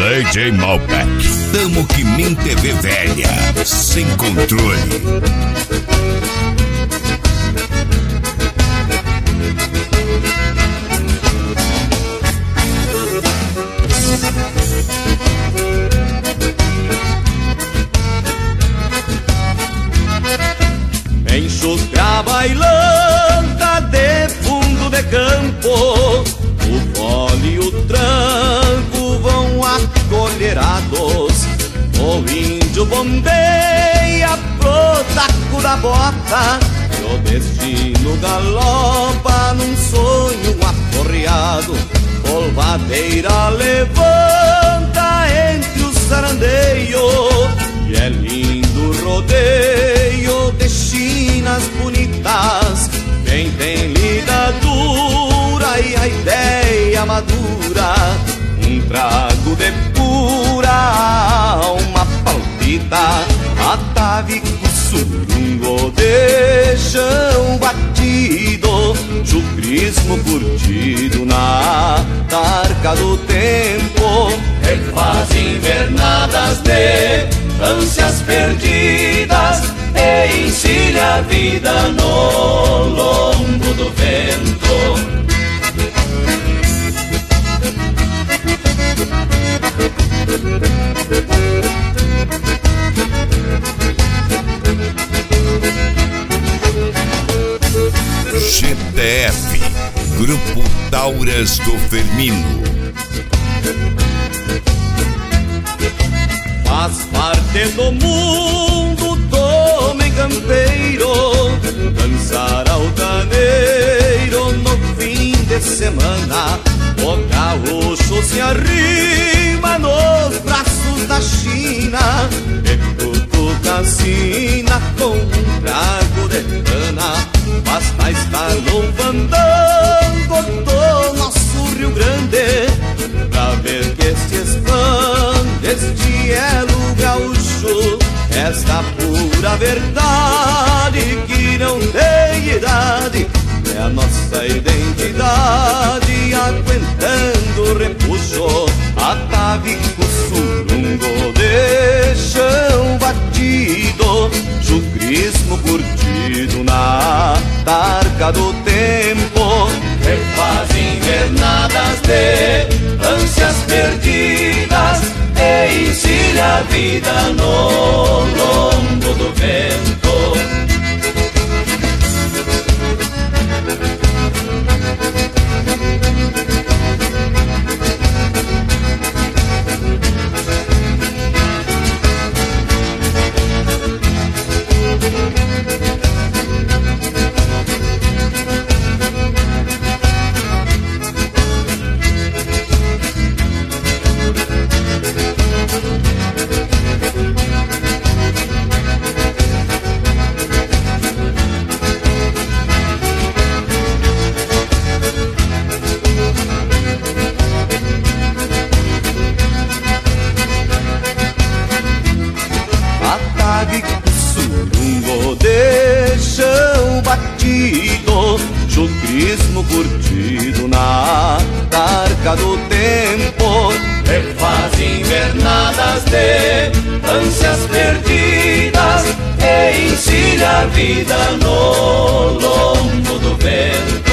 DJ Malbec. Tamo que nem TV velha, sem controle. Enxustra a bailanta de fundo de campo, o fole e o tranco vão acolherados. O índio bombeia pro taco da bota, e o destino galopa num sonho aporreado. Polvadeira levanta entre os sarandeios, e é lindo rodeio de chinas bonitas. Quem tem lida dura e a ideia madura, um trago de pura alma palpita. Atavico surungo de chão batido, chucrismo curtido na tarca do tempo. Refaz invernadas de ânsias perdidas e encilha a vida no lombo do vento. GTF, Grupo Tauras do Firmino. Faz parte do mundo do homem campeiro dançar altaneiro no fim de semana. O gaúcho se arrima nos braços da China e cutuca a sina com um trago de cana. Basta estar no fandango do nosso Rio Grande pra ver que se expande este elo gaúcho, esta pura verdade que não tem idade. É a nossa identidade aguentando o repuxo. Atavico surungo de chão batido, chucrismo curtido na tarca do tempo. Refaz invernadas de ânsias perdidas e encilha a vida no lombo do vento. Surungo de chão batido, chucrismo curtido na tarca do tempo. Refaz invernadas de ânsias perdidas e encilha a vida no lombo do vento.